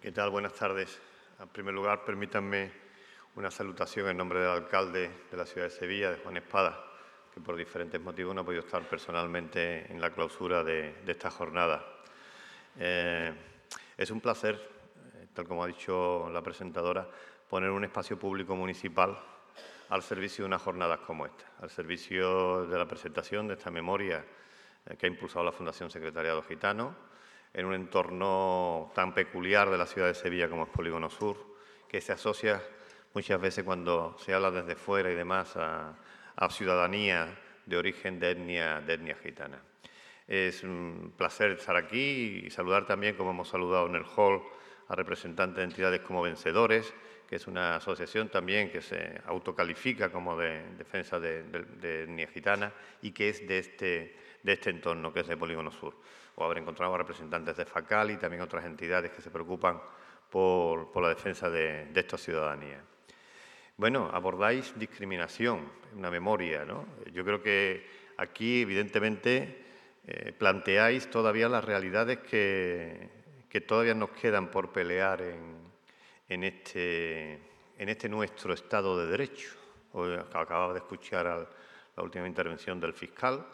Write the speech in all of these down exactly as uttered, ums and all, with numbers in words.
¿Qué tal? Buenas tardes. En primer lugar, permítanme una salutación en nombre del alcalde de la ciudad de Sevilla, de Juan Espada, que por diferentes motivos no ha podido estar personalmente en la clausura de, de esta jornada. Eh, es un placer, eh, tal como ha dicho la presentadora, poner un espacio público municipal al servicio de unas jornadas como esta, al servicio de la presentación de esta memoria eh, que ha impulsado la Fundación Secretariado Gitano, en un entorno tan peculiar de la ciudad de Sevilla como es Polígono Sur, que se asocia muchas veces cuando se habla desde fuera y demás a, a ciudadanía de origen de etnia, de etnia gitana. Es un placer estar aquí y saludar también, como hemos saludado en el hall, a representantes de entidades como Vencedores, que es una asociación también que se autocalifica como de defensa de, de, de etnia gitana y que es de este, de este entorno, que es de Polígono Sur. O haber encontrado a representantes de FACAL y también otras entidades que se preocupan por, por la defensa de, de esta ciudadanía. Bueno, abordáis discriminación, una memoria, ¿no? Yo creo que aquí, evidentemente, eh, planteáis todavía las realidades que, que todavía nos quedan por pelear en, en, este, en este nuestro Estado de Derecho. Hoy acababa de escuchar al, la última intervención del fiscal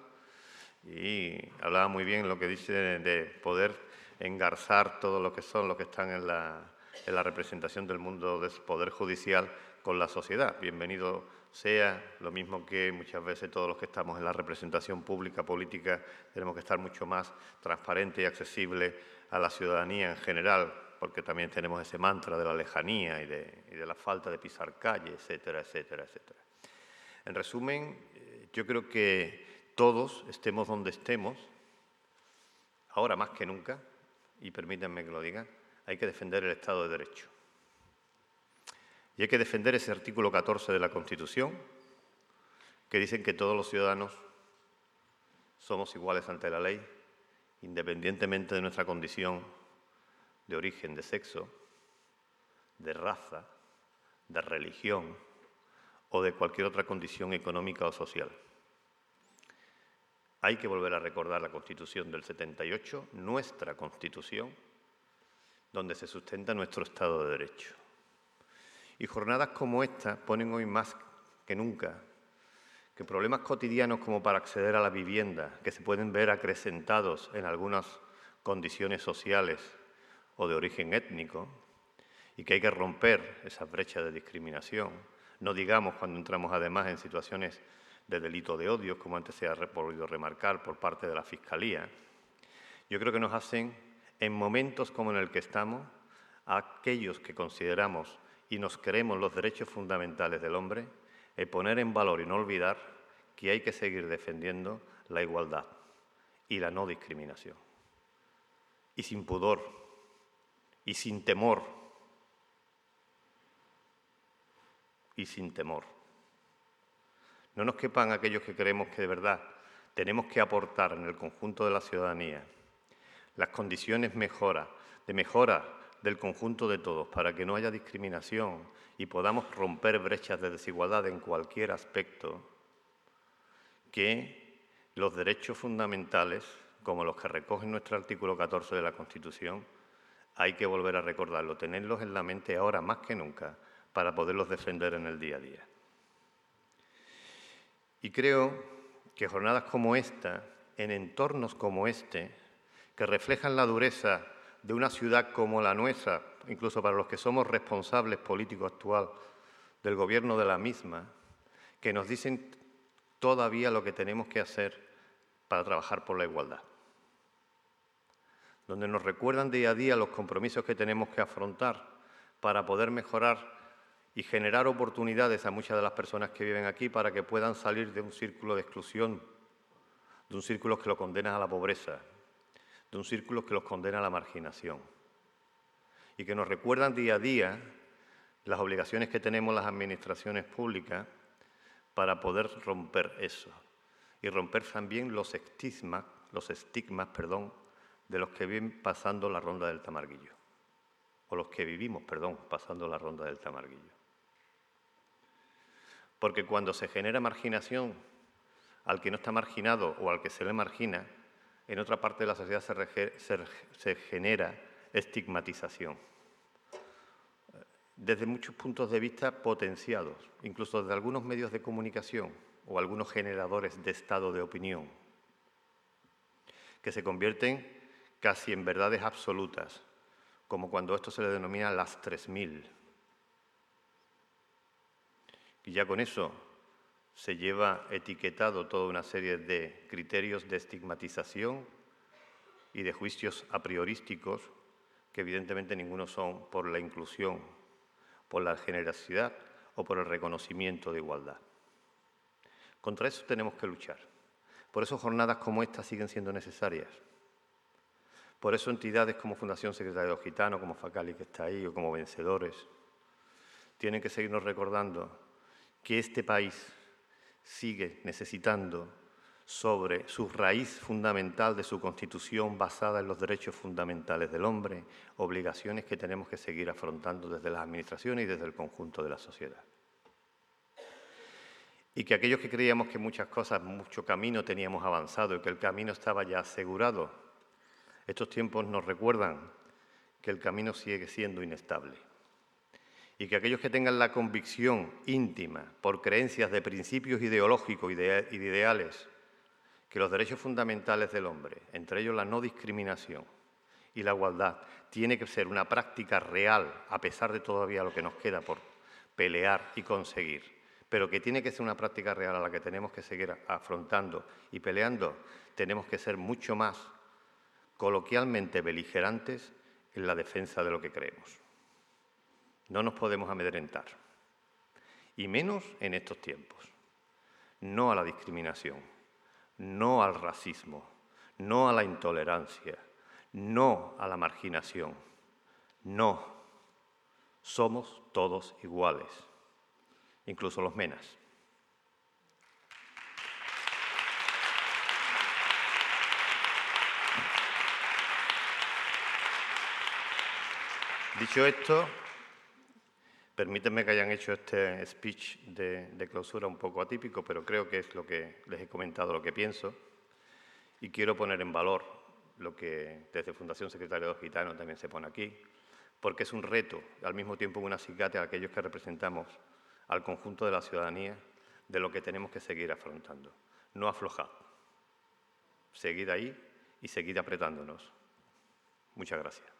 y hablaba muy bien lo que dice de, de poder engarzar todo lo que son los que están en la, en la representación del mundo del Poder Judicial con la sociedad. Bienvenido sea, lo mismo que muchas veces todos los que estamos en la representación pública, política, tenemos que estar mucho más transparentes y accesibles a la ciudadanía en general, porque también tenemos ese mantra de la lejanía y de, y de la falta de pisar calle, etcétera, etcétera, etcétera. En resumen, yo creo que todos, estemos donde estemos, ahora más que nunca, y permítanme que lo diga, hay que defender el Estado de Derecho. Y hay que defender ese artículo catorce de la Constitución, que dicen que todos los ciudadanos somos iguales ante la ley, independientemente de nuestra condición de origen, de sexo, de raza, de religión o de cualquier otra condición económica o social. Hay que volver a recordar la Constitución del setenta y ocho, nuestra Constitución, donde se sustenta nuestro Estado de Derecho. Y jornadas como esta ponen hoy más que nunca que problemas cotidianos como para acceder a la vivienda, que se pueden ver acrecentados en algunas condiciones sociales o de origen étnico, y que hay que romper esas brechas de discriminación. No digamos cuando entramos además en situaciones de delito de odio, como antes se ha podido remarcar por parte de la Fiscalía. Yo creo que nos hacen, en momentos como en el que estamos, a aquellos que consideramos y nos creemos los derechos fundamentales del hombre, el poner en valor y no olvidar que hay que seguir defendiendo la igualdad y la no discriminación. Y sin pudor, y sin temor, y sin temor. No nos quepan aquellos que creemos que de verdad tenemos que aportar en el conjunto de la ciudadanía las condiciones mejora, de mejora del conjunto de todos para que no haya discriminación y podamos romper brechas de desigualdad en cualquier aspecto, que los derechos fundamentales, como los que recoge nuestro artículo catorce de la Constitución, hay que volver a recordarlo, tenerlos en la mente ahora más que nunca para poderlos defender en el día a día. Y creo que jornadas como esta, en entornos como este, que reflejan la dureza de una ciudad como la nuestra, incluso para los que somos responsables políticos actual del gobierno de la misma, que nos dicen todavía lo que tenemos que hacer para trabajar por la igualdad, donde nos recuerdan día a día los compromisos que tenemos que afrontar para poder mejorar y generar oportunidades a muchas de las personas que viven aquí para que puedan salir de un círculo de exclusión, de un círculo que los condena a la pobreza, de un círculo que los condena a la marginación. Y que nos recuerdan día a día las obligaciones que tenemos las administraciones públicas para poder romper eso. Y romper también los estigmas, los estigmas, perdón, de los que viven pasando la ronda del Tamarguillo. O los que vivimos, perdón, pasando la ronda del Tamarguillo. Porque cuando se genera marginación al que no está marginado o al que se le margina, en otra parte de la sociedad se, se, se genera estigmatización. desde muchos puntos de vista potenciados, incluso desde algunos medios de comunicación o algunos generadores de estado de opinión, que se convierten casi en verdades absolutas, como cuando esto se le denomina las tres mil. Y ya con eso se lleva etiquetado toda una serie de criterios de estigmatización y de juicios a priorísticos, que evidentemente ninguno son por la inclusión, por la generosidad o por el reconocimiento de igualdad. Contra eso tenemos que luchar. Por eso jornadas como esta siguen siendo necesarias. Por eso entidades como Fundación Secretariado Gitano, como Facali, que está ahí, o como Vencedores, tienen que seguirnos recordando que este país sigue necesitando, sobre su raíz fundamental de su Constitución basada en los derechos fundamentales del hombre, obligaciones que tenemos que seguir afrontando desde las administraciones y desde el conjunto de la sociedad. Y que aquellos que creíamos que muchas cosas, mucho camino teníamos avanzado y que el camino estaba ya asegurado, estos tiempos nos recuerdan que el camino sigue siendo inestable. Y que aquellos que tengan la convicción íntima, por creencias de principios ideológicos y de ideales, que los derechos fundamentales del hombre, entre ellos la no discriminación y la igualdad, tiene que ser una práctica real, a pesar de todavía lo que nos queda por pelear y conseguir, pero que tiene que ser una práctica real a la que tenemos que seguir afrontando y peleando, tenemos que ser mucho más coloquialmente beligerantes en la defensa de lo que creemos. No nos podemos amedrentar, y menos en estos tiempos. No a la discriminación, no al racismo, no a la intolerancia, no a la marginación. No, somos todos iguales, incluso los menas. Dicho esto, permítanme que hayan hecho este speech de, de clausura un poco atípico, pero creo que es lo que les he comentado, lo que pienso, y quiero poner en valor lo que desde Fundación Secretariado Gitano también se pone aquí, porque es un reto, al mismo tiempo un acicate a aquellos que representamos al conjunto de la ciudadanía de lo que tenemos que seguir afrontando. No aflojar, seguir ahí y seguir apretándonos. Muchas gracias.